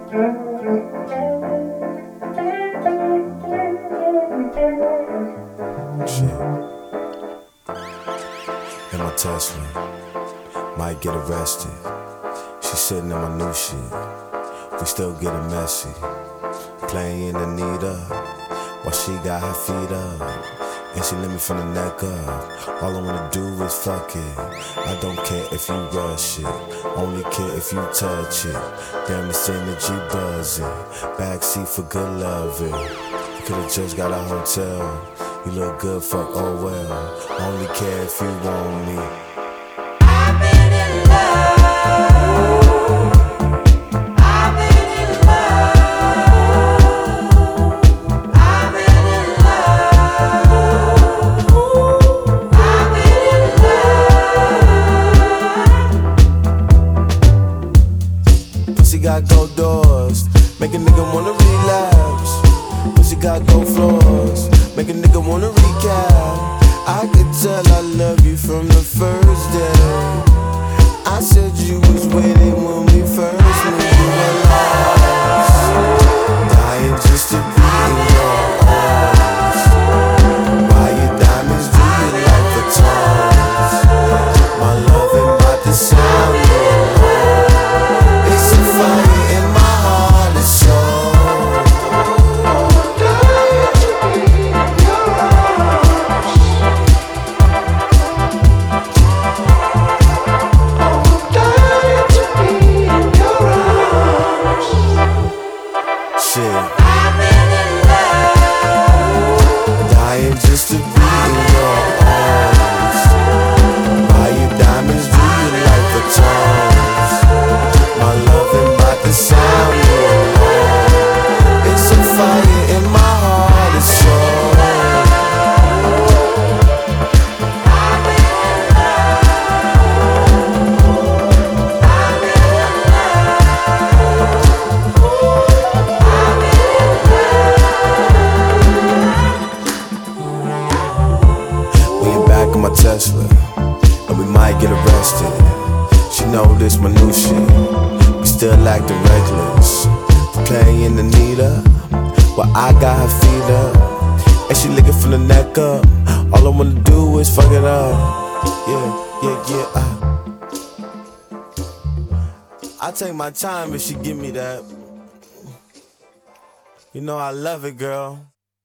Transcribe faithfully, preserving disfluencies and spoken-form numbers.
Shit. In my Tesla, might get arrested. She sitting in my new shit. We still getting messy. Playing Anita while she got her feet up. And she let me from the neck up. All I wanna do is fuck it. I don't care if you rush it, only care if you touch it. Damn, this energy buzzing. Backseat for good loving. You could've just got a hotel. You look good, fuck, oh well. Only care if you want me. I've been in love. I've been in love. I've been in love. I've been in love. Pussy got gold doors, make a nigga wanna relapse. Pussy got gold floors, make a nigga wanna recap. I could tell I love you from the first day. I said you was waiting when we first met. You were lost, dying just to be in your arms. Buy your diamonds, do you like the tongs? My love ain't about to sound no more. It's a fire in my heart, it's so. Shit. I've been in love. Dying just to be in your arms. Buy your diamonds, do you like the tongs? My love ain't about to sound no more. It's a fire in my heart, it's so. I've been in love. I've been in We in back in my Tesla, and we might get arrested. She know this my new shit. We still acting reckless. Playing Anita while I got her feet up, and she licking from the neck up. All I wanna do is fuck it up. Yeah, yeah, yeah. I, I take my time if she give me that. You know I love it, girl.